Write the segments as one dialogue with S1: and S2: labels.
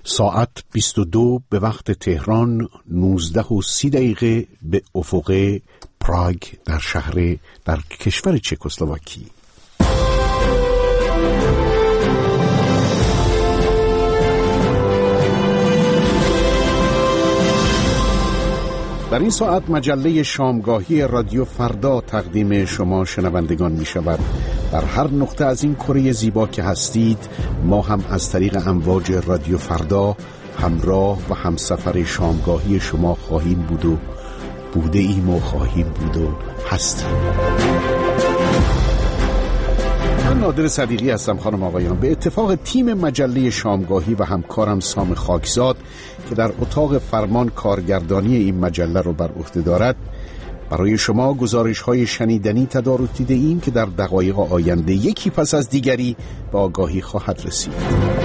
S1: ساعت 22 به وقت تهران، 19:30 به افق پراگ در کشور چکسلواکی. در این ساعت مجله شامگاهی رادیو فردا تقدیم شما شنوندگان می شود. در هر نقطه از این کره زیبا که هستید، ما هم از طریق امواج رادیو فردا همراه و همسفر شامگاهی شما خواهیم بود و بوده ایم و خواهیم بود و هستیم. من نادر صدیقی هستم. خانم آقایان، به اتفاق تیم مجله شامگاهی و همکارم سام خاکزاد که در اتاق فرمان کارگردانی این مجله رو بر عهده دارد، برای شما گزارش‌های شنیدنی تدارک دیده ایم که در دقایق آینده یکی پس از دیگری به آگاهی خواهد رسید.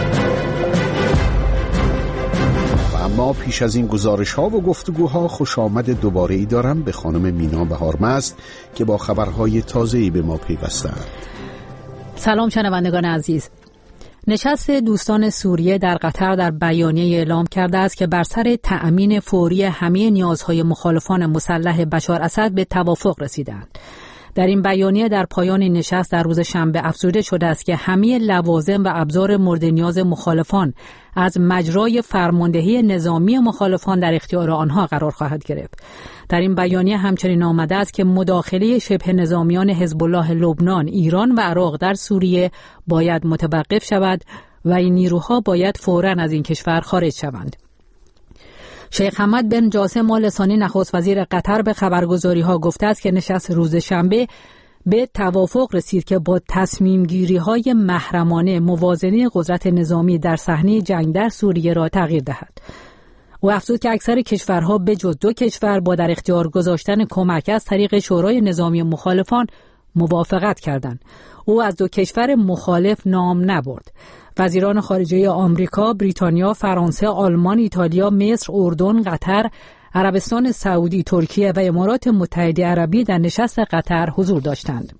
S1: و اما پیش از این گزارش‌ها و گفتگوها خوش آمد دوباره‌ای دارم به خانم مینا بهارمست که با خبرهای تازه‌ای به ما پیوسته‌اند.
S2: سلام شنوندگان عزیز. نشست دوستان سوریه در قطر در بیانیه اعلام کرده است که بر سر تأمین فوری همه نیازهای مخالفان مسلح بشار اسد به توافق رسیدند. در این بیانیه در پایان نشست در روز شنبه افزوده شده است که همه لوازم و ابزار مورد نیاز مخالفان از مجرای فرماندهی نظامی مخالفان در اختیار آنها قرار خواهد گرفت. در این بیانیه همچنین آمده است که مداخله شبه نظامیان حزب الله لبنان، ایران و عراق در سوریه باید متوقف شود و این نیروها باید فوراً از این کشور خارج شوند. شیخ حمد بن جاسم آل ثانی نخست وزیر قطر به خبرگزاری‌ها گفته است که نشست روز شنبه به توافق رسید که با تصمیم گیری‌های محرمانه موازنه قدرت نظامی در صحنه جنگ در سوریه را تغییر دهد. او افزود که اکثر کشورها به جز 2 کشور با در اختیار گذاشتن کمک از طریق شورای نظامی مخالفان موافقت کردند. او از 2 کشور مخالف نام نبرد. وزیران خارجه آمریکا، بریتانیا، فرانسه، آلمان، ایتالیا، مصر، اردن، قطر، عربستان سعودی، ترکیه و امارات متحده عربی در نشست قطر حضور داشتند.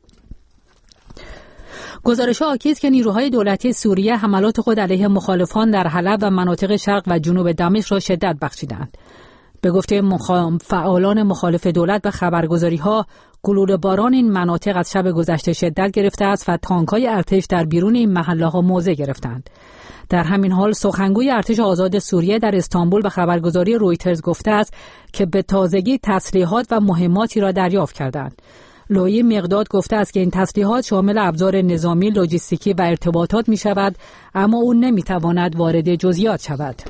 S2: گزارش‌ها حاکی است که نیروهای دولتی سوریه حملات خود علیه مخالفان در حلب و مناطق شرق و جنوب دمشق را شدت بخشیدند. به گفته فعالان مخالف دولت و خبرگزاری‌ها، گلوله باران این مناطق از شب گذشته شدت گرفته است و تانک‌های ارتش در بیرون این محله‌ها موضع گرفتند. در همین حال سخنگوی ارتش آزاد سوریه در استانبول به خبرگزاری رویترز گفته است که به تازگی تسلیحات و مهماتی را دریافت کردند. لویی مقداد گفته است که این تسلیحات شامل ابزار نظامی، لوجستیکی و ارتباطات می شود، اما او نمی تواند وارد جزئیات شود.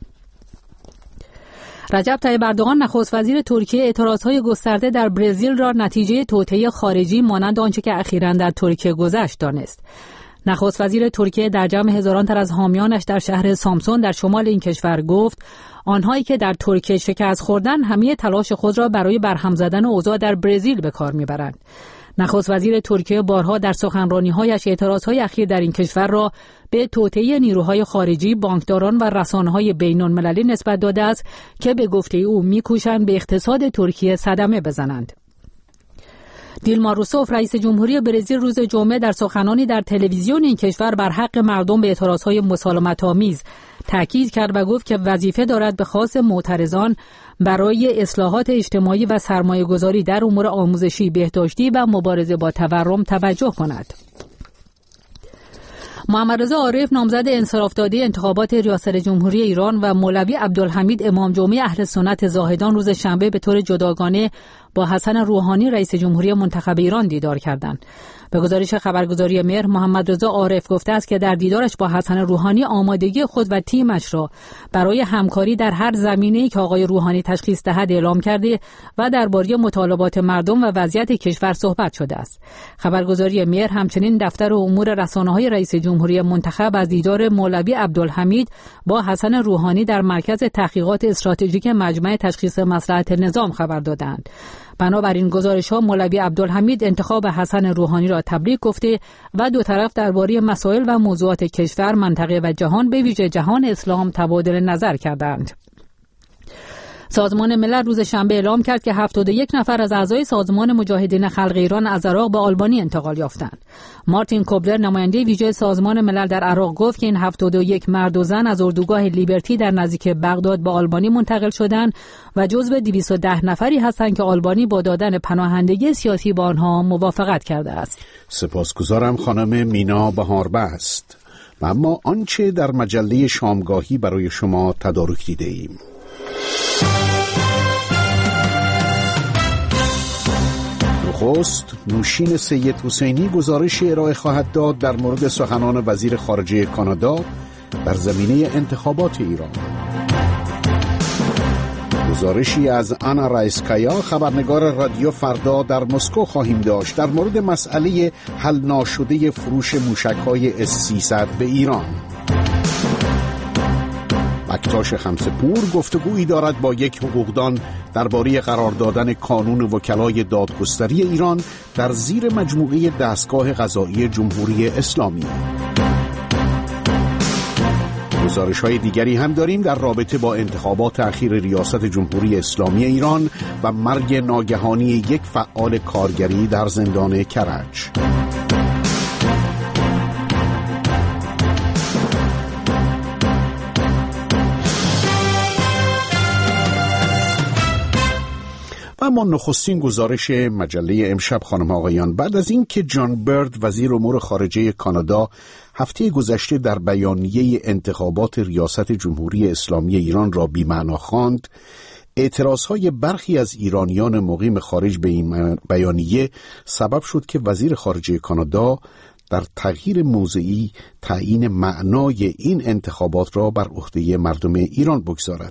S2: رجب طیب اردوغان نخست وزیر ترکیه اعتراضهای گسترده در برزیل را نتیجه توطئه خارجی مانند آنچه که اخیراً در ترکیه گذشت دانست. نخست وزیر ترکیه در جمع هزاران تن از حامیانش در شهر سامسون در شمال این کشور گفت آنهایی که در ترکیه شکست خوردند همه تلاش خود را برای برهم زدن اوضاع در برزیل به کار میبرند. نخست وزیر ترکیه بارها در سخنرانی‌هایش اعتراضهای اخیر در این کشور را به توطئه نیروهای خارجی، بانکداران و رسانه‌های بین‌المللی نسبت داده است که به گفته او می‌کوشند به اقتصاد ترکیه صدمه بزنند. دیلما روسوف رئیس جمهوری برزیل روز جمعه در سخنانی در تلویزیون این کشور بر حق مردم به اعتراضهای مسالمت‌آمیز تاکید کرد و گفت که وظیفه دارد به خواست معترضان برای اصلاحات اجتماعی و سرمایه‌گذاری در امور آموزشی، بهداشتی و مبارزه با تورم توجه کند. محمد رضا عارف نامزد انصراف داده انتخابات ریاست جمهوری ایران و مولوی عبدالحمید امام جمعه اهل سنت زاهدان روز شنبه به طور جداگانه با حسن روحانی رئیس جمهوری منتخب ایران دیدار کردند. به گزارش خبرگزاری مهر، محمد رضا عارف گفته است که در دیدارش با حسن روحانی آمادگی خود و تیمش را برای همکاری در هر زمینه‌ای که آقای روحانی تشخیص دهد اعلام کرده و درباره مطالبات مردم و وضعیت کشور صحبت شده است. خبرگزاری مهر همچنین دفتر امور رسانه‌های رئیس جمهوری منتخب از دیدار مولوی عبدالحمید با حسن روحانی در مرکز تحقیقات استراتژیک مجمع تشخیص مصلحت نظام خبر دادند. بنابراین گزارش‌ها مولوی عبدالحمید انتخاب حسن روحانی را تبریک گفته و دو طرف درباره مسائل و موضوعات کشور، منطقه و جهان به ویژه جهان اسلام تبادل نظر کردند. سازمان ملل روز شنبه اعلام کرد که 71 نفر از اعضای سازمان مجاهدین خلق ایران از عراق به آلبانی انتقال یافتند. مارتین کوبلر نماینده ویژه سازمان ملل در عراق گفت که این 71 مرد و زن از اردوگاه لیبرتی در نزدیک بغداد به آلبانی منتقل شدند و جزو 210 نفری هستند که آلبانی با دادن پناهندگی سیاسی با آنها موافقت کرده است.
S1: سپاسگزارم خانم مینا بهاربست. و اما آنچه در مجله شامگاهی برای شما تدارک دیده ایم. نخست نوشین سید حسینی گزارش ارائه خواهد داد در مورد سخنان وزیر خارجه کانادا در زمینه انتخابات ایران. گزارشی از آنا رایسکایا خبرنگار رادیو فردا در مسکو خواهیم داشت در مورد مسئله حل ناشده فروش موشک‌های S-300 به ایران. بکتاش خمسه‌پور گفتگویی دارد با یک حقوقدان درباره قرار دادن کانون وکلای دادگستری ایران در زیر مجموعه دستگاه قضایی جمهوری اسلامی. گزارش‌های دیگری هم داریم در رابطه با انتخابات اخیر ریاست جمهوری اسلامی ایران و مرگ ناگهانی یک فعال کارگری در زندان کرج. اما نخستین گزارش مجله امشب خانم آقایان، بعد از اینکه جان برد وزیر امور خارجه کانادا هفته گذشته در بیانیه انتخابات ریاست جمهوری اسلامی ایران را بی‌معنا خواند، اعتراضهای برخی از ایرانیان مقیم خارج به این بیانیه سبب شد که وزیر خارجه کانادا در تغییر موضعی تعیین معنای این انتخابات را بر عهده مردم ایران بگذارد.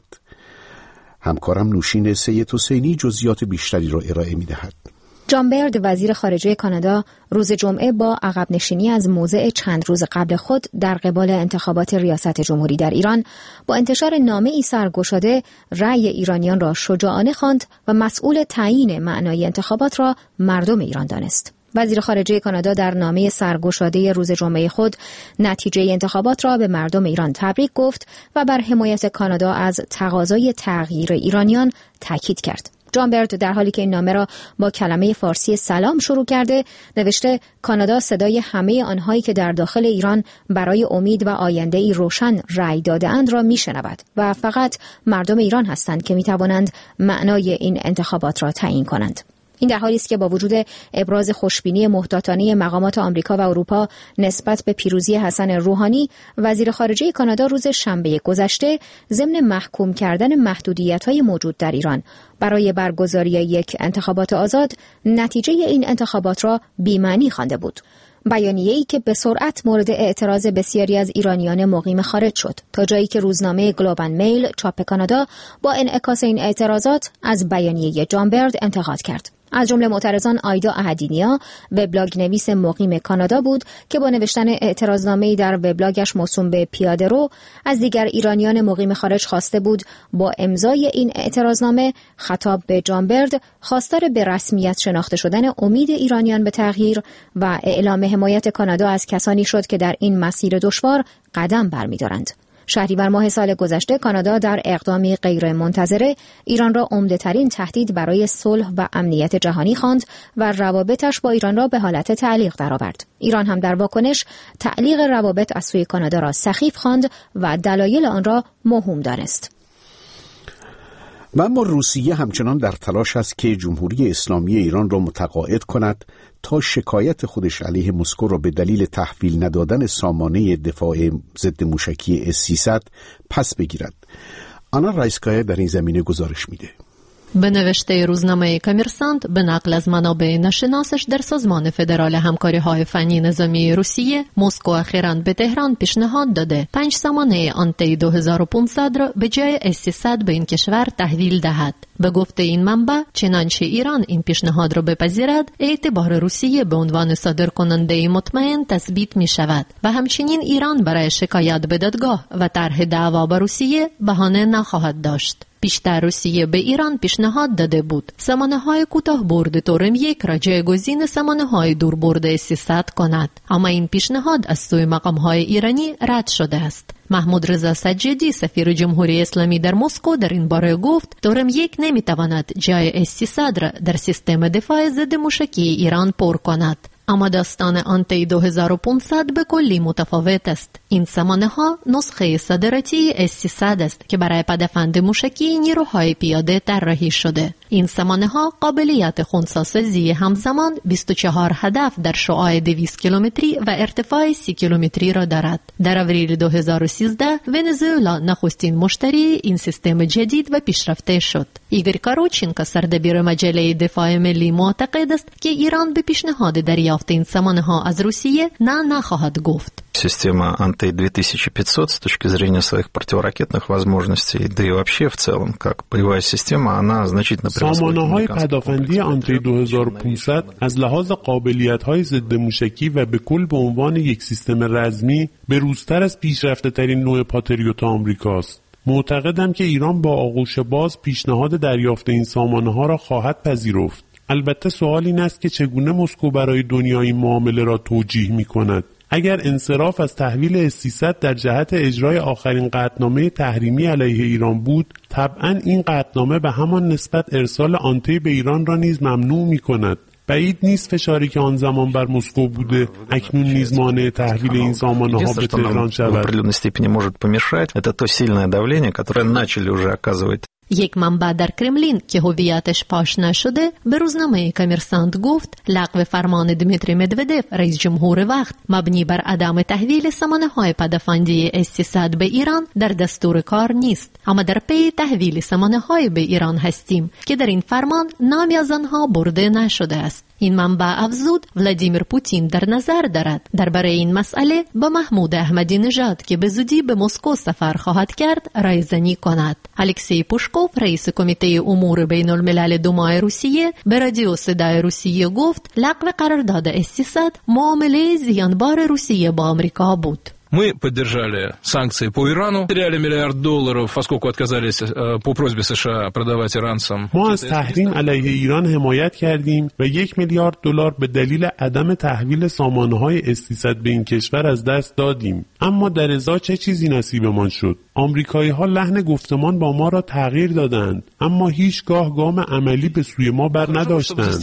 S1: همکارم نوشین سید حسینی جزئیات بیشتری را ارائه می‌دهد.
S3: جان برد وزیر خارجه کانادا روز جمعه با عقب نشینی از موضع چند روز قبل خود در قبال انتخابات ریاست جمهوری در ایران با انتشار نامه‌ای سرگشاده رأی ایرانیان را شجاعانه خواند و مسئول تعیین معنای انتخابات را مردم ایران دانست. وزیر خارجه کانادا در نامه سرگشاده روز جمعه خود نتیجه انتخابات را به مردم ایران تبریک گفت و بر حمایت کانادا از تقاضای تغییر ایرانیان تاکید کرد. جان برد در حالی که این نامه را با کلمه فارسی سلام شروع کرده نوشته کانادا صدای همه آنهایی که در داخل ایران برای امید و آینده‌ای روشن رأی داده‌اند را میشنود و فقط مردم ایران هستند که میتوانند معنای این انتخابات را تعیین کنند. این در حالی است که با وجود ابراز خوشبینی محتاطانه مقامات آمریکا و اروپا نسبت به پیروزی حسن روحانی، وزیر خارجه کانادا روز شنبه گذشته ضمن محکوم کردن محدودیت‌های موجود در ایران برای برگزاری یک انتخابات آزاد، نتیجه این انتخابات را بی‌معنی خوانده بود. بیانیه‌ای که به سرعت مورد اعتراض بسیاری از ایرانیان مقیم خارج شد، تا جایی که روزنامه گلوبال میل چاپ کانادا با انعکاس این اعتراضات از بیانیه جان برد انتقاد کرد. از جمله معترضان آیدا احدینیا، وبلاگ نویس مقیم کانادا بود که با نوشتن اعتراضنامه‌ای در وبلاگش موسوم به پیاده‌رو از دیگر ایرانیان مقیم خارج خواسته بود با امضای این اعتراضنامه خطاب به جان برد خواستار به رسمیت شناخته شدن امید ایرانیان به تغییر و اعلام حمایت کانادا از کسانی شد که در این مسیر دشوار قدم برمی‌دارند. شهریور ماه سال گذشته کانادا در اقدامی غیر منتظره ایران را عمده‌ترین تهدید برای صلح و امنیت جهانی خواند و روابطش با ایران را به حالت تعلیق درآورد. ایران هم در واکنش تعلیق روابط از سوی کانادا را سخیف خواند و دلایل آن را موهوم دانست.
S1: و اما روسیه همچنان در تلاش است که جمهوری اسلامی ایران را متقاعد کند تا شکایت خودش علیه مسکو را به دلیل تحویل ندادن سامانه دفاع ضد موشکی S-300 پس بگیرد. آنا رایسکایا در این زمینه گزارش میده.
S4: به نوشته روزنامه کامرسانت به نقل از منابع ناشناسش در سازمان فدرال همکاری‌های فنی نظامی روسیه، مسکو اخیراً به تهران پیشنهاد داده 5 سامانه آنتی 2500 را به جای S-300 به این کشور تحویل دهد. به گفته این منبع، چنانچه ایران این پیشنهاد را بپذیرد، اعتبار روسیه به عنوان صادرکننده مطمئن تثبیت می شود و همچنین ایران برای شکایت به دادگاه و طرح دعوا با روسیه بهانه نخواهد داشت. بیشتر روسیه به ایران پیشنهاد داده بود سامانه‌های کوتاه‌برد تورم 1 را جایگزین سامانه‌های دوربرد 300 کند، اما این پیشنهاد از سوی مقام‌های ایرانی رد شده است. محمود رضا سجادی سفیر جمهوری اسلامی در مسکو در این باره گفت تورم 1 نمی‌تواند جای S-300 را در سیستم دفاع ضد موشکی ایران پر کند. اما داستان آنتی 2500 به کلی متفاوت است. این سامانه‌ها نسخه صادراتی S-300 است که برای پدافند موشکی نیروهای پیاده طراحی شده. این سامانه‌ها قابلیت خنثی‌سازی همزمان 24 هدف در شعاع 200 کیلومتری و ارتفاع 30 کیلومتری را دارد. در آوریل 2013 ونزوئلا نخستین مشتری این سیستم جدید و پیشرفته شد. ایگور کاروچینکو سردبیر مجله دفاع ملی معتقد است که ایران به پیشنهاد دریافت این سامانه‌ها از روسیه نخواهد گفت.
S5: Система Антей-2500 с точки зрения своих противоракетных возможностей, да и вообще в целом, как полевая система, она значительно превосходит.
S6: سامانه‌های پدافندی آنتی 2500 از لحاظ قابلیت‌های ضد موشکی و به کل به عنوان یک سیستم رزمی به‌روزتر از پیشرفته‌ترین نوع پاتریوت آمریکاست. معتقدم که ایران با آغوش باز پیشنهاد دریافت این سامانه‌ها را خواهد پذیرفت. البته سوال این است که چگونه مسکو برای دنیا این معامله را توجیه می‌کند؟ اگر انصراف از تحویل S-300 در جهت اجرای آخرین قطعنامه تحریمی علیه ایران بود، طبعاً این قطعنامه به همان نسبت ارسال آنتی به ایران را نیز ممنوع می‌کند. بعید نیست فشاری که آن زمان بر مسکو بوده اکنون نیز مانع تحویل این سامانه‌ها به تهران شود.
S4: یک منبع در کرملین که هویتش پاش نشده به روزنامه کامرسانت گفت لغو فرمان دمیتری مدودف رئیس جمهور وقت مبنی بر عدم تحویل سامانه‌های پدافندی S-300 به ایران در دستور کار نیست، اما در پی تحویل سامانه‌های به ایران هستیم که در این فرمان نامی از آنها برده نشده است. این منبع افزود ولادیمیر پوتین در نظر دارد درباره این مسئله با محمود احمدی نژاد که به زودی به مسکو سفر خواهد کرد رایزنی کند. الکسی پوشکوف رئیس کمیته امور بین الملل دومای روسیه به رادیو صدای روسیه گفت لغو قرارداد S-300 معامله زیانبار روسیه با آمریکا بود.
S7: Мы поддержали санкции по Ирану, теряли $1 миллиард, поскольку отказались по просьбе США продавать иранцам.
S6: ما از تحریم علیه ایران حمایت کردیم و $1 میلیارد به دلیل عدم تحویل سامانه‌های S-300 به این کشور از دست دادیم. اما در ازا چه چیزی نصیبمان شد؟ آمریکایی‌ها لحن گفتمان با ما را تغییر دادند، اما هیچگاه گام عملی به سوی ما بر نداشتند.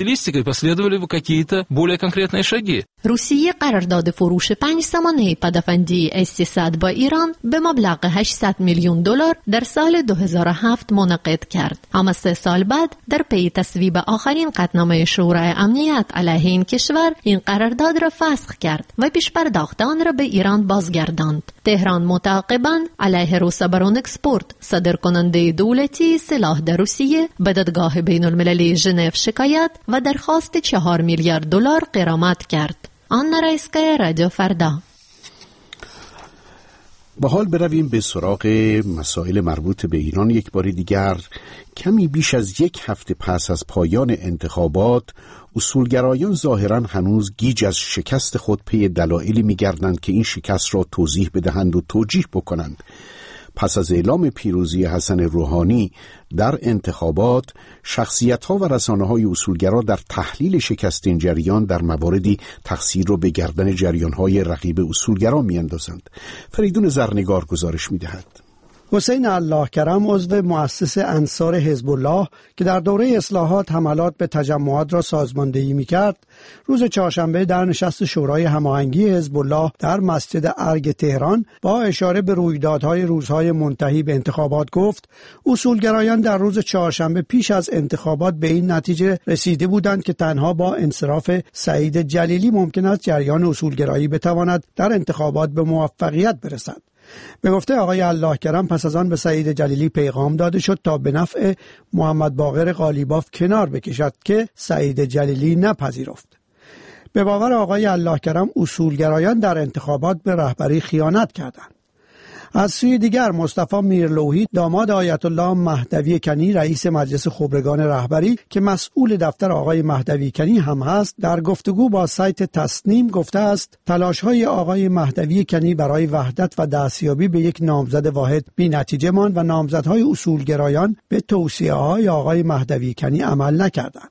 S4: روسیه قرارداد فروش 5 سامانه پدافندی S-300 با ایران به مبلغ $800 میلیون در سال 2007 منعقد کرد، اما 3 سال بعد در پی تصویب آخرین قطعنامه شورای امنیت علیه این کشور این قرارداد را فسخ کرد و پیش پرداخت آن را به ایران بازگرداند. تهران متعاقباً علیه روسابرون اکسپورت صادرکننده دولتی سلاح در روسیه به دادگاه بین المللی ژنو شکایت و درخواست $4 میلیارد غرامت کرد. آنا رایسکایا، رادیو فردا.
S1: با حال برویم به سراغ مسائل مربوط به ایران یک بار دیگر. کمی بیش از 1 هفته پس از پایان انتخابات اصولگرایان ظاهراً هنوز گیج از شکست خود پی دلایلی می‌گردند که این شکست را توضیح بدهند و توجیه بکنند. پس از اعلام پیروزی حسن روحانی در انتخابات، شخصیت‌ها و رسانه‌های اصولگرا در تحلیل شکست این جریان در مواردی تقصیر را به گردن جریان‌های رقیب اصولگرا می‌اندازند. فریدون زرنگار گزارش می‌دهد.
S8: حسین الله کرم عضو مؤسس انصار حزب الله که در دوره اصلاحات حملات به تجمعات را سازماندهی می‌کرد، روز چهارشنبه در نشست شورای هماهنگی حزب الله در مسجد ارگ تهران با اشاره به رویدادهای روزهای منتهی به انتخابات گفت اصولگرایان در روز چهارشنبه پیش از انتخابات به این نتیجه رسیده بودند که تنها با انصراف سعید جلیلی ممکن است جریان اصولگرایی بتواند در انتخابات به موفقیت برسد. به گفته آقای الله کرم پس از آن به سعید جلیلی پیغام داده شد تا به نفع محمد باقر قالیباف کنار بکشد که سعید جلیلی نپذیرفت. به باور آقای الله کرم اصولگرایان در انتخابات به رهبری خیانت کردند. از سوی دیگر مصطفی میرلوحی داماد آیت الله مهدوی کنی رئیس مجلس خبرگان رهبری که مسئول دفتر آقای مهدوی کنی هم هست در گفتگو با سایت تسنیم گفته است تلاش‌های آقای مهدوی کنی برای وحدت و دستیابی به یک نامزد واحد بی‌نتیجه ماند و نامزدهای اصولگرایان به توصیه‌های آقای مهدوی کنی عمل نکردند.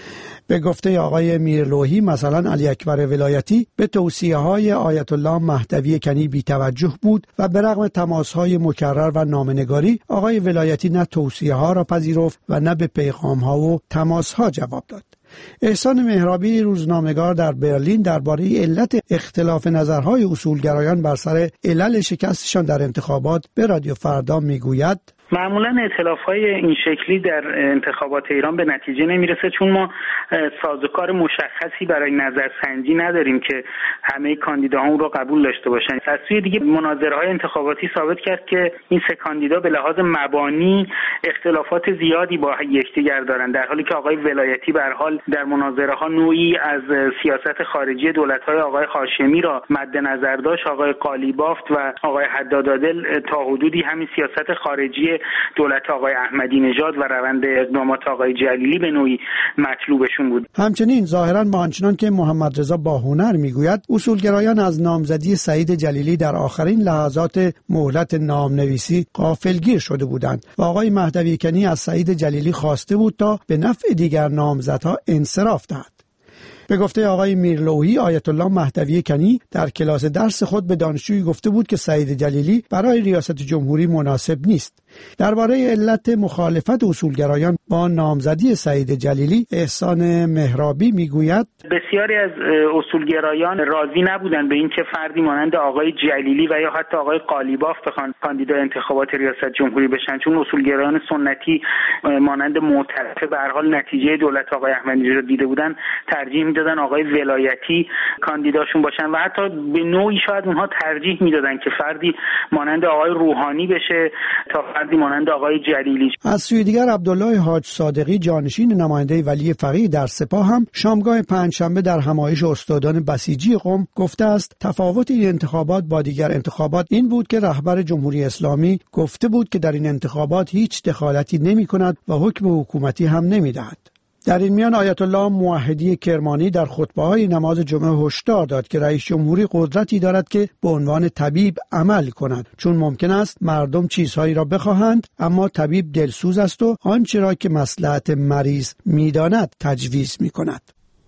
S8: به گفته آقای میرلوحی مثلا علی اکبر ولایتی به توصیه‌های آیت الله مهدوی کنی بی‌توجه بود و به رغم تماس‌های مکرر و نامه‌نگاری آقای ولایتی نه توصیه‌ها را پذیرفت و نه به پیغام‌ها و تماس‌ها جواب داد. احسان مهرابی روزنامه‌نگار در برلین درباره علت اختلاف نظرهای اصولگرایان بر سر علل شکستشان در انتخابات به رادیو فردا میگوید
S9: معمولا ائتلاف‌های این شکلی در انتخابات ایران به نتیجه نمیرسه چون ما سازوکار مشخصی برای نظرسنجی نداریم که همه کاندیداها اون رو قبول داشته باشن. از سوی دیگه مناظره‌های انتخاباتی ثابت کرد که این سه کاندیدا به لحاظ مبانی اختلافات زیادی با یکدیگر دارن، در حالی که آقای ولایتی به هر حال در مناظره‌ها نوعی از سیاست خارجی دولت‌های آقای هاشمی را مد نظر داشت. آقای قالیبافت و آقای حدادادل تا حدودی همین سیاست خارجی دولت آقای احمدی نژاد و روند اقدامات آقای جلیلی به نوعی مطلوبشون بود.
S8: همچنین ظاهراً با آنچنان که محمد رضا باهنر میگوید اصولگرایان از نامزدی سعید جلیلی در آخرین لحظات مهلت نامنویسی غافلگیر شده بودند و آقای مهدوی کنی از سعید جلیلی خواسته بود تا به نفع دیگر نامزدها انصراف دهد. به گفته آقای میرلوحی آیت الله مهدوی کنی در کلاس درس خود به دانشجویی گفته بود که سعید جلیلی برای ریاست جمهوری مناسب نیست. درباره علت مخالفت اصولگرایان با نامزدی سعید جلیلی احسان مهرابی میگوید
S9: بسیاری از اصولگرایان راضی نبودند به اینکه فردی مانند آقای جلیلی و یا حتی آقای قالیباف بخوان کاندیدای انتخابات ریاست جمهوری بشن، چون اصولگرایان سنتی مانند معترف به هر حال نتیجه دولت آقای احمدی نژاد دیده بودن ترجیح میدادن آقای ولایتی کاندیداشون باشن و حتی به نوعی شاید اونها ترجیح میدادن که فردی مانند آقای روحانی بشه تا فردی مانند آقای جلیلی.
S8: از سوی دیگر عبدالله حاج صادقی جانشین نماینده ولی فقیه در سپاه هم شامگاه پنجشنبه در همایش استادان بسیجی قم گفته است تفاوت این انتخابات با دیگر انتخابات این بود که رهبر جمهوری اسلامی گفته بود که در این انتخابات هیچ دخالتی نمی کند و حکم حکومتی هم نمی دهد. در این میان آیت الله موحدی کرمانی در خطبه‌های نماز جمعه هشدار داد که رئیس جمهوری قدرتی دارد که به عنوان طبیب عمل کند، چون ممکن است مردم چیزهایی را بخواهند اما طبیب دلسوز است و آنچه را که مصلحت مریض می‌داند تجویز می‌کند.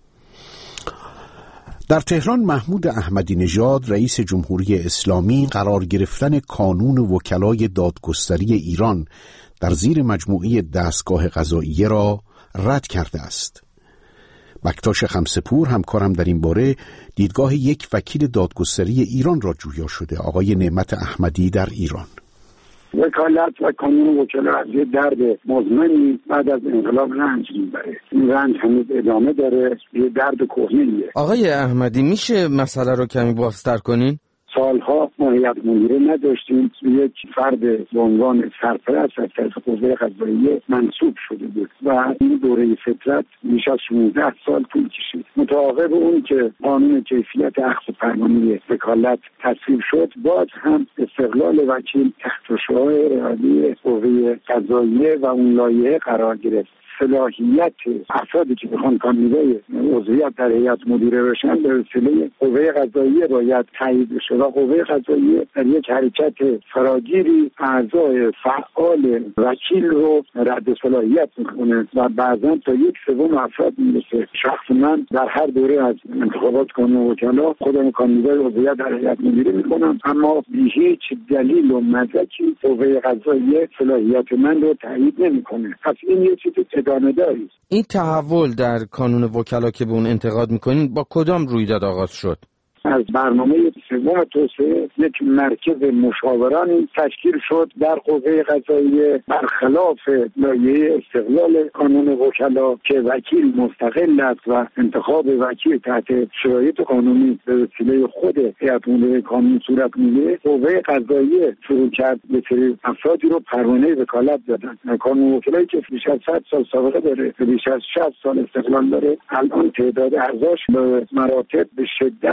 S1: در تهران محمود احمدی نژاد رئیس جمهوری اسلامی قرار گرفتن کانون وکلای دادگستری ایران در زیر مجموعه دستگاه قضاییه را رد کرده است. بکتاش خمسه‌پور همکارم در این باره دیدگاه یک وکیل دادگستری ایران را جویا شده. آقای نعمت احمدی در ایران:
S10: وکالت و کانون وکلا از یه درد مزمنی بعد از انقلاب رنج میبره. این رنج هنوز ادامه داره، یه درد کهنه‌ایه.
S11: آقای احمدی میشه مسئله رو کمی بازتر کنین؟
S10: سالها ما هیئت مدیره نداشتیم، یک فرد به عنوان سرپرست از طرف قوه قضاییه منصوب شده بود و این دوره فترت بیش از 16 سال طول کشید. متعاقب اون که قانون کیفیت اخذ پروانه وکالت تصویب شد، باز هم استقلال وکیل تحت شعاع اراده قوه قضاییه و اون لایحه قرار گرفت. صلاحیت افرادی که بخوان کاندیدای عضویت در هیئت مدیره بشن به وسیله قوه قضاییه باید تایید بشه و قوه قضاییه در یک حرکت فراگیری اعضای فعال وکیل رو رد صلاحیت میکنه و بعضا تا 1/3 افراد میرسه. شخص من در هر دوره از انتخابات کانون وکلا خودم کاندیدای عضویت در هیئت مدیره میکنم، اما بی هیچ دلیل و مدرکی قوه قضاییه صلاحیت من رو تایید نمیکنه. پس این یه چیز
S11: این تحول در کانون وکلا که به اون انتقاد میکنین با کدام رویداد آغاز شد؟
S10: از برنامه سوم توسعه یک مرکز مشاورانی تشکیل شد در قوه قضاییه برخلاف لایحه استقلال کانون وکلا که وکیل مستقل است و انتخاب وکیل تحت شرایط قانونی به وسیله خود هیئت مدیره کانون صورت میگیره. قوه قضاییه شروع کرد به سری افرادی رو پروانه وکالت دادن. کانون وکلایی که بیش از 100 سال سابقه داره، بیش از 60 سال استقلال داره، الان تعداد اعضاش به مراتب به شدت کم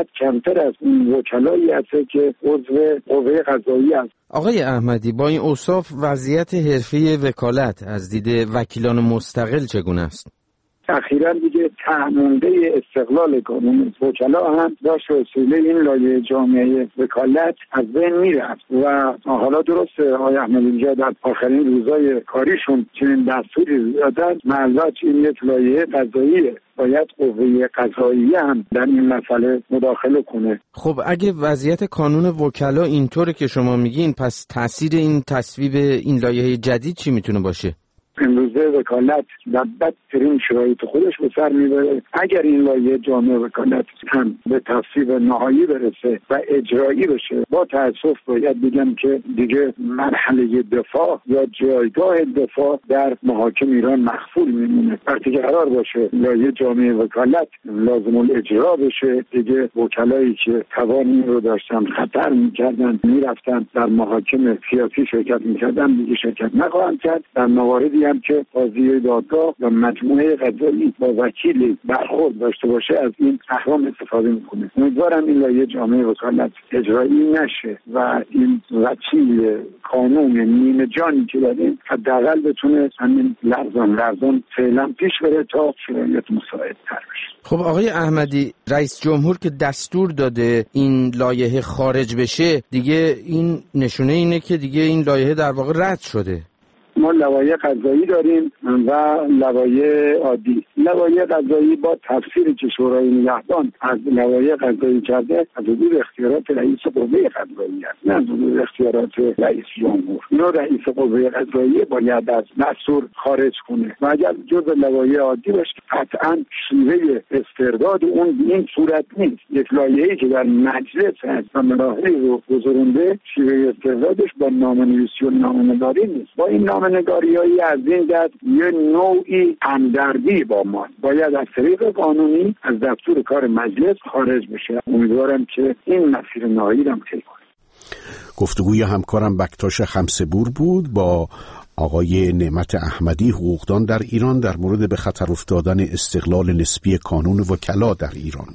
S10: کمتر از اون وکلایی هست که عضو قوه قضاییه است.
S11: آقای احمدی، با این اوصاف وضعیت حرفه وکالت از دید وکیلان مستقل چگونه است؟
S10: اخیراً دیگه تعمونده استقلال قانون وکلا هم داشت وسیله این لایحه جامعه وکالت از بین میرفت و حالا درسته آقای احمدی اینجا در آخرین روزای کاریشون چنین دستوری دادن، البته این یک لایحه قضاییه، باید قوه قضاییه هم در این مسئله مداخله کنه.
S11: خب اگه وضعیت کانون وکلا اینطوره که شما میگین، پس تاثیر این تصویب این لایحه جدید چی میتونه باشه؟
S10: امروزه وکالت در بدترین شرایط خودش به سر میبره. اگر این لایحه جامعه وکالت هم به تصویب نهایی برسه و اجرایی بشه، با تأسف باید بگم که دیگه مرحله دفاع یا جایگاه دفاع در محاکم ایران مخفول میمونه. وقتی که قرار باشه لایحه جامعه وکالت لازم الاجرا بشه، دیگه وکلایی که توان این رو داشتن خطر میکردن میرفتن در محاکم سیاسی شرکت میکردن، دیگه شرکت نخواهند کرد. در مواردی هم که قاضی دادگاه و مجموعه قضایی با وکیلی برخورد داشته باشه از این احکام استفاده میکنه. امیدوارم این لایحه جامعه وکالت اجرایی نشه و این وکیل قانون نیمه جانی که داریم حداقل بتونه همین لرزان فعلا پیش بره تا شرایط مساعدتر بشه.
S11: خب آقای احمدی، رئیس جمهور که دستور داده این لایحه خارج بشه، دیگه این نشونه اینه که دیگه این لایحه در واقع رد شده.
S10: ما لوایح قضایی داریم و لوایح عادی. لوایح قضایی با تفسیری که شورای نگهبان از لوایح قضایی کرده از حدود اختیارات رئیس قوه قضاییه است، نه از حدود اختیارات رئیس جمهور. اینو رئیس قوه قضاییه باید از دستور خارج کنه و اگر جزء لوایح عادی باشه قطعا شیوه استرداد اون به این صورت نیست. یک لایحه‌ای که در مجلس هست و مراحلی رو گذرونده، شیوه استردادش با نامه‌نویسی و نامه‌نگاری نیست. با این نامه‌نگاری‌هایی از این دست یه نوعی همدردی با ما باید از طریق قانونی از دستور کار مجلس خارج بشه. امیدوارم که این مسیر نهایی رو طی کنه.
S1: گفتگوی همکارم بکتاش خمسه‌بور بود با آقای نعمت احمدی، حقوقدان در ایران، در مورد به خطر افتادن استقلال نسبی کانون وکلا در ایران.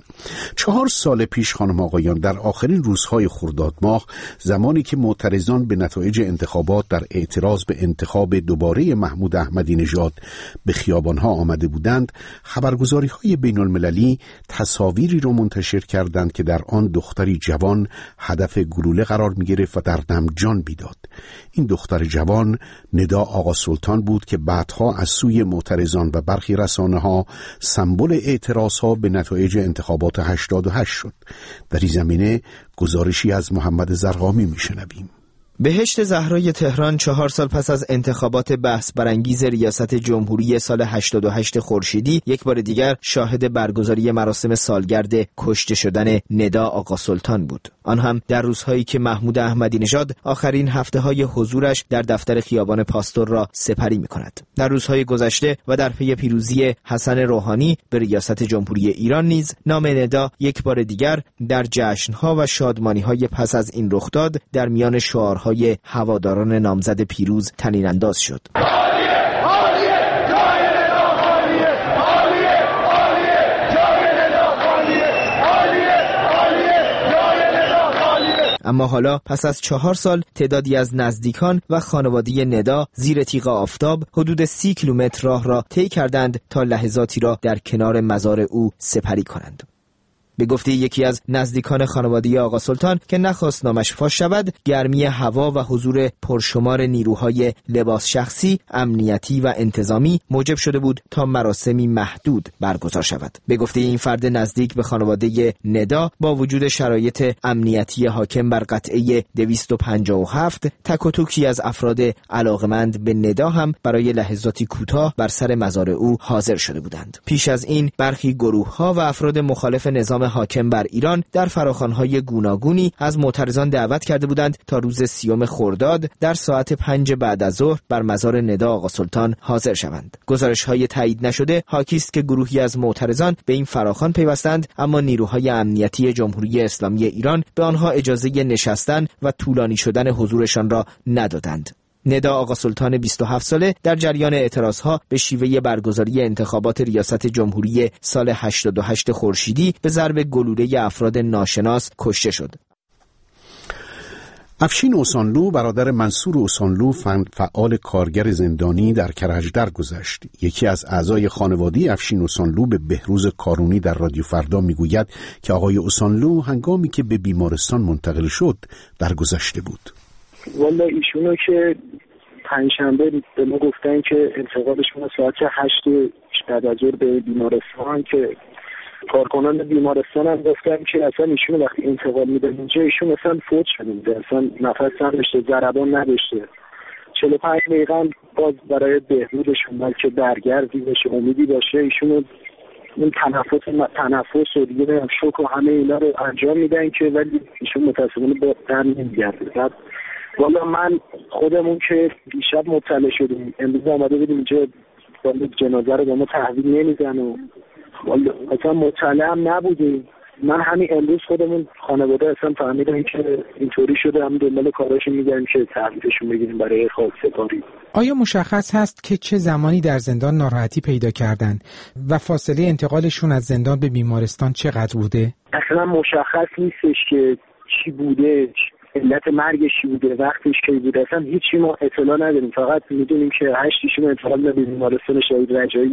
S1: 4 سال پیش خانم آقایان، در آخرین روزهای خرداد ماه، زمانی که معترضان به نتایج انتخابات در اعتراض به انتخاب دوباره محمود احمدی نژاد به خیابانها آمده بودند، خبرگزاری‌های بین‌المللی تصاویری را منتشر کردند که در آن دختری جوان هدف گلوله قرار می‌گرفت و در دم جان می‌داد. این دختر جوان ندا آقا سلطان بود که بعدها از سوی معترضان و برخی رسانه‌ها سمبل اعتراضها به نتایج انتخابات 88 شد. در این زمینه گزارشی از محمد زرقامی میشنویم.
S12: بهشت زهرای تهران 4 سال پس از انتخابات بحث برانگیز ریاست جمهوری سال 88 خورشیدی یک بار دیگر شاهد برگزاری مراسم سالگرد کشته شدن ندا آقا سلطان بود. آن هم در روزهایی که محمود احمدی نژاد آخرین هفته‌های حضورش در دفتر خیابان پاستور را سپری می‌کند. در روزهای گذشته و در پی پیروزی حسن روحانی به ریاست جمهوری ایران نیز نام ندا یک بار دیگر در جشن‌ها و شادمانی‌های پس از این رخداد در میان شعارهای هواداران نامزد پیروز طنین انداز شد. اما حالا پس از 4 سال تعدادی از نزدیکان و خانواده ندا زیر تیغ آفتاب حدود 30 کیلومتر راه را طی کردند تا لحظاتی را در کنار مزار او سپری کنند. به گفته یکی از نزدیکان خانواده آقا سلطان که نخواست نامش فاش شود، گرمی هوا و حضور پرشمار نیروهای لباس شخصی، امنیتی و انتظامی موجب شده بود تا مراسمی محدود برگزار شود. به گفته این فرد نزدیک به خانواده ندا، با وجود شرایط امنیتی حاکم بر قطعه 257، تک و توکی از افراد علاقمند به ندا هم برای لحظاتی کوتاه بر سر مزار او حاضر شده بودند. پیش از این برخی گروه‌ها و افراد مخالف نظام حاکم بر ایران در فراخوان‌های گوناگونی از معترضان دعوت کرده بودند تا روز 30 خرداد در ساعت 5 بعد از ظهر بر مزار ندا آقا سلطان حاضر شوند. گزارش‌های تایید نشده حاکی است که گروهی از معترضان به این فراخوان پیوستند، اما نیروهای امنیتی جمهوری اسلامی ایران به آنها اجازه نشستن و طولانی شدن حضورشان را ندادند. ندا آقا سلطان 27 ساله در جریان اعتراضها به شیوه برگزاری انتخابات ریاست جمهوری سال 88 خورشیدی به ضرب گلوله افراد ناشناس کشته شد.
S1: افشین اوسانلو برادر منصور اوسانلو فعال کارگر زندانی در کرج درگذشت. یکی از اعضای خانواده افشین اوسانلو به بهروز کارونی در رادیو فردا میگوید که آقای اوسانلو هنگامی که به بیمارستان منتقل شد درگذشته بود.
S10: والا ایشونو که پنجشنبه به ما گفتن که انتقالشون ساعت 8 بعد از ظهر به بیمارستان، که کارکنان بیمارستان هم گفتن که اصلا ایشون وقتی انتقال میدن اینجا ایشون اصلا فوت شده، اصلا نفس نداشته، ضربان نداشته. 45 دقیقه باز برای بهبودشون بلکه برگردی باشه، امیدی باشه، ایشون اون تنفس و دیگه شوک و همه اینا رو انجام میدن که ولی ایشون متاسفانه با در نمیگرده. بعد والا من خودمون که دیشب مطلع شدیم، امروز آمده بودیم اینجا، والا جنازه رو به ما تحویل نمیدن و والا اصلا مطلع هم نبودیم. من همین امروز خودمون خانواده اصلا فهمیدن که اینطوری شده، هم دنبال کاراشون میگن که تحویلشون بگیریم برای خاکسپاری.
S13: آیا مشخص هست که چه زمانی در زندان ناراحتی پیدا کردند و فاصله انتقالشون از زندان به بیمارستان چقدر بوده؟
S10: اصلا مشخص نیستش که چی بوده، علت مرگش چی بوده، وقتش کی بوده، اصلا هیچی ما اطلاع نداریم. فقط میدونیم که 8 ایشون انتقال به بیمارستان شهید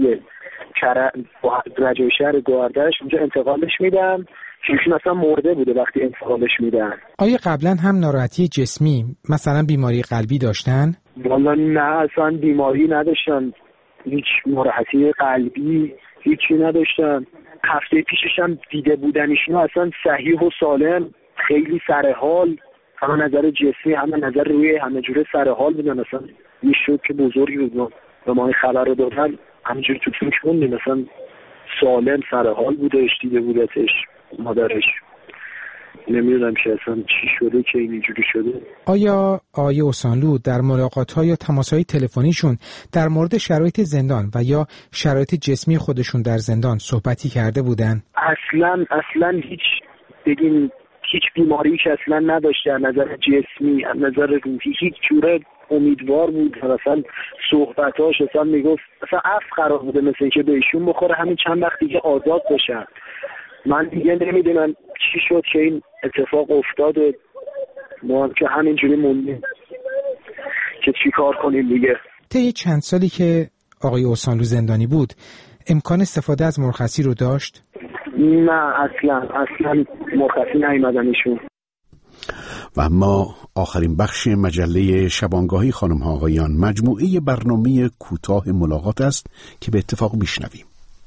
S10: رجایی شهر گوهردش اونجا انتقالش میدن، ایشون اصلا مرده بوده وقتی انتقالش میدن.
S13: آیا قبلا هم ناراحتی جسمی مثلا بیماری قلبی داشتن؟
S10: والا نه، اصلا بیماری نداشتن، هیچ ناراحتی قلبی هیچی نداشتن. هفته پیشش هم دیده بودن ایشون اصلا صحیح و سالم، خیلی سر حال، هم نظر جسمی هم نظر روی همه جوره سر حال بودن. اصلا یه شوک بزرگی بود به ما این خبر رو دادن، همینجوری تو فیلم خوندیم مثلا سالم سر حال بودش، دیده بودتش مادرش. نمیدونم که اصلا چی شده که اینجوری شده.
S13: آیا آقای اوسانلو در ملاقات‌ها یا تماس‌های تلفنیشون در مورد شرایط زندان و یا شرایط جسمی خودشون در زندان صحبتی کرده بودن؟
S10: اصلا هیچ بگیم هیچ بیماری که اصلا نداشته، از نظر جسمی از نظر روحی هیچ جوره امیدوار بود. مثلا صحبتاش اصلا میگفت اصلا قرار بوده مثل اینکه به ایشون بخوره همین چند وقت دیگه آزاد بشن. من دیگه نمیدونم چی شد که این اتفاق افتاد و ما هم که همینجوری موندیم که چی کار کنیم دیگه.
S13: طی چند سالی که آقای اوسانلو زندانی بود امکان استفاده از مرخصی رو داشت؟
S10: نه اصلا مرخصی نیومدن ایشون.
S1: و اما آخرین بخش مجله شبانگاهی خانم ها آقایان، مجموعه برنامه کوتاه ملاقات است که به اتفاق میشنویم.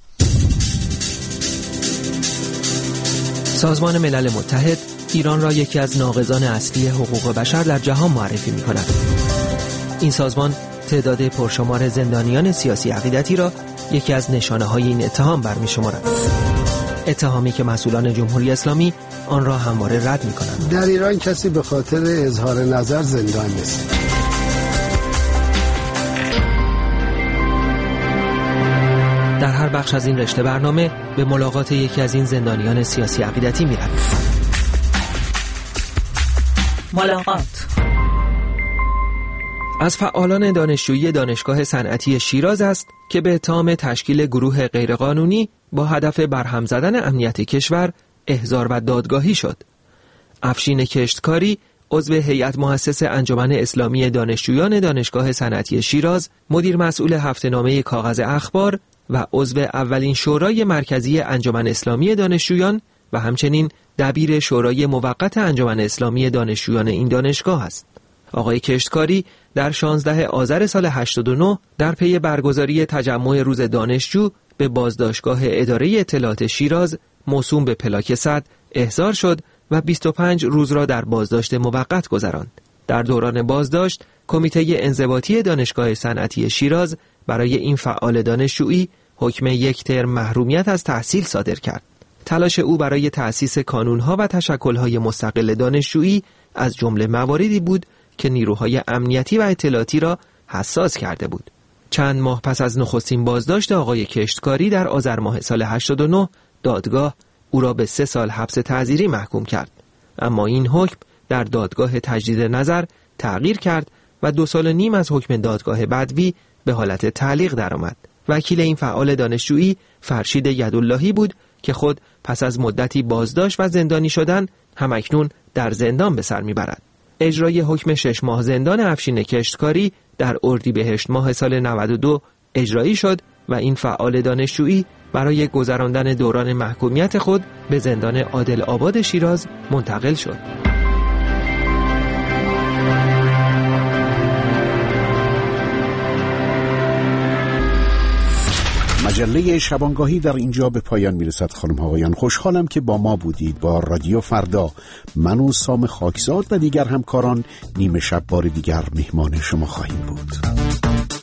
S14: سازمان ملل متحد ایران را یکی از ناقضان اصلی حقوق بشر در جهان معرفی می کند. این سازمان تعداد پرشمار زندانیان سیاسی عقیدتی را یکی از نشانه‌های این اتهام برمی شمارد. اتهامی که مسئولان جمهوری اسلامی آن را همواره رد می کنند.
S15: در ایران کسی به خاطر اظهار نظر زندان نیست.
S14: در هر بخش از این رشته برنامه به ملاقات یکی از این زندانیان سیاسی عقیدتی می رویم.
S16: ملاقات
S14: از فعالان دانشجویی دانشگاه صنعتی شیراز است که به اتهام تشکیل گروه غیرقانونی با هدف برهم زدن امنیت کشور احضار و دادگاهی شد. افشین کشتکاری، عضو هیئت مؤسس انجمن اسلامی دانشجویان دانشگاه صنعتی شیراز، مدیر مسئول هفته‌نامه کاغذ اخبار و عضو اولین شورای مرکزی انجمن اسلامی دانشجویان و همچنین دبیر شورای موقت انجمن اسلامی دانشجویان این دانشگاه است. آقای کشتکاری در 16 آذر سال 89 در پی برگزاری تجمع روز دانشجو به بازداشتگاه اداره اطلاعات شیراز موسوم به پلاک 100 احضار شد و 25 روز را در بازداشت موقت گذراند. در دوران بازداشت کمیته انضباطی دانشگاه صنعتی شیراز برای این فعال دانشجویی حکم 1 ترم محرومیت از تحصیل صادر کرد. تلاش او برای تأسیس کانون‌ها و تشکل‌های مستقل دانشجویی از جمله مواردی بود که نیروهای امنیتی و اطلاعاتی را حساس کرده بود. چند ماه پس از نخستین بازداشت آقای کشتکاری در آذر ماه سال 89 دادگاه او را به 3 سال حبس تعزیری محکوم کرد. اما این حکم در دادگاه تجدید نظر تغییر کرد و 2.5 سال از حکم دادگاه بدوی به حالت تعلیق درآمد. وکیل این فعال دانشجویی فرشید یداللهی بود که خود پس از مدتی بازداشت و زندانی شدن همکنون در زندان به سر میبرد. اجرای حکم 6 ماه زندان افشین کشتکاری در اردیبهشت ماه سال 92 اجرایی شد و این فعال دانشجویی برای گذراندن دوران محکومیت خود به زندان عادل آباد شیراز منتقل شد.
S1: مجله شبانگاهی در اینجا به پایان میرسد. خانم ها آقایان، خوشحالم که با ما بودید. با رادیو فردا من و سام خاکزاد و دیگر همکاران نیمه شب بار دیگر مهمان شما خواهیم بود.